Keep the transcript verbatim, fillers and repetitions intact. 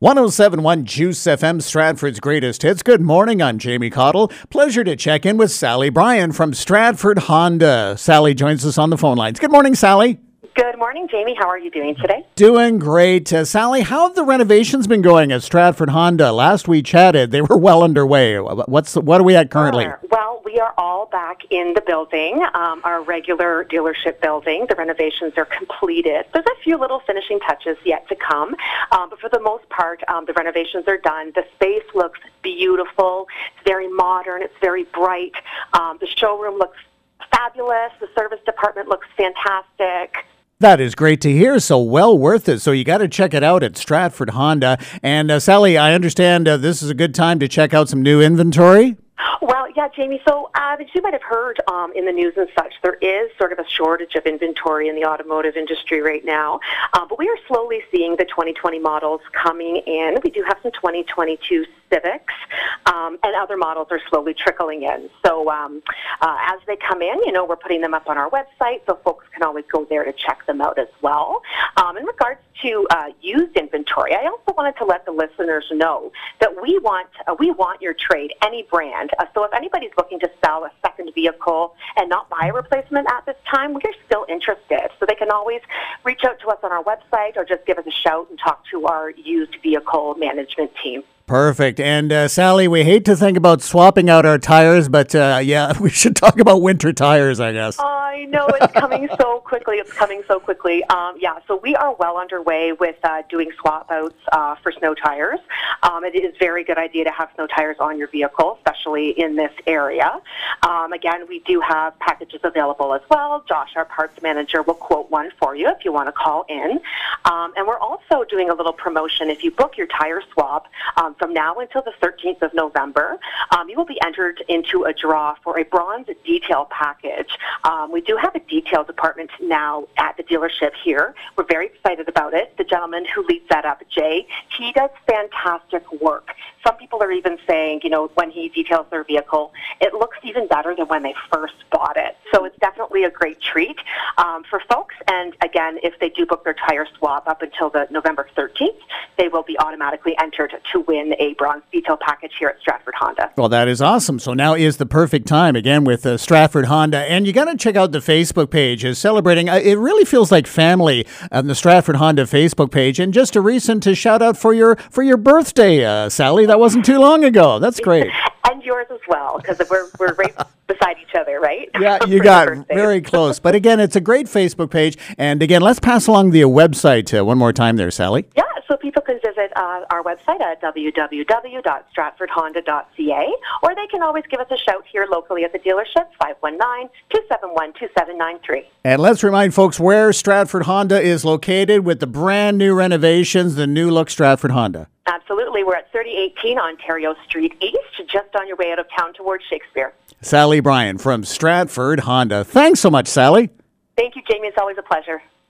one oh seven point one Juice F M, Stratford's greatest hits. Good morning, I'm Jamie Cottle. Pleasure to check in with Sally Bryan from Stratford Honda. Sally joins us on the phone lines. Good morning, Sally. Good morning, Jamie. How are you doing today? Doing great. Uh, Sally, how have the renovations been going at Stratford Honda? Last we chatted, they were well underway. What's What are we at currently? Sure. Well, we are all back in the building, um, our regular dealership building. The renovations are completed. There's a few little finishing touches yet to come, um, but for the most part, um, the renovations are done. The space looks beautiful. It's very modern. It's very bright. Um, the showroom looks fabulous. The service department looks fantastic. That is great to hear. So well worth it. So you got to check it out at Stratford Honda. And uh, Sally, I understand uh, this is a good time to check out some new inventory. Well, yeah, Jamie, so uh, as you might have heard um, in the news and such, there is sort of a shortage of inventory in the automotive industry right now, uh, but we are slowly seeing the twenty twenty models coming in. We do have some twenty twenty-two Civics, um, and other models are slowly trickling in. So um, uh, as they come in, you know, we're putting them up on our website, so folks can always go there to check them out as well. Um, in regards to uh, used inventory, I also wanted to let the listeners know that we want uh, we want your trade, any brand. Uh, so if anybody's looking to sell a second vehicle and not buy a replacement at this time, we're still interested. So they can always reach out to us on our website or just give us a shout and talk to our used vehicle management team. Perfect. And uh, Sally, we hate to think about swapping out our tires, but uh, yeah, we should talk about winter tires, I guess. I know, it's coming so quickly. It's coming so quickly. Um, yeah, so we are well underway with uh, doing swap outs uh, for snow tires. Um, it is a very good idea to have snow tires on your vehicle, especially in this area. Um, again, we do have packages available as well. Josh, our parts manager, will quote one for you if you want to call in. Um, and we're also doing a little promotion. If you book your tire swap, um, from now until the thirteenth of November, um, you will be entered into a draw for a bronze detail package. Um, we do have a detail department now at the dealership here. We're very excited about it. The gentleman who leads that up, Jay, he does fantastic work. Some people are even saying, you know, when he details their vehicle, it looks even better than when they first bought it. So it's definitely a great treat um, for folks. And again, if they do book their tire swap up until the November thirteenth, they will be automatically entered to win a bronze detail package here at Stratford Honda. Well, that is awesome. So now is the perfect time, again, with uh, Stratford Honda. And you got to check out the Facebook page. Is celebrating. Uh, it really feels like family on the Stratford Honda Facebook page. And just a recent to shout out for your for your birthday, uh, Sally. That wasn't too long ago. That's great. And yours as well, because we're, we're right beside each other, right? Yeah, you got very close. But again, it's a great Facebook page. And again, let's pass along the uh, website uh, one more time there, Sally. Yeah, so people can visit uh, our website at w w w dot stratford honda dot c a, or they can always give us a shout here locally at the dealership, five one nine, two seven one, two seven nine three. And let's remind folks where Stratford Honda is located with the brand new renovations, the new look Stratford Honda. Absolutely. We're at thirty eighteen Ontario Street East, just on your way out of town towards Shakespeare. Sally Bryan from Stratford Honda. Thanks so much, Sally. Thank you, Jamie. It's always a pleasure.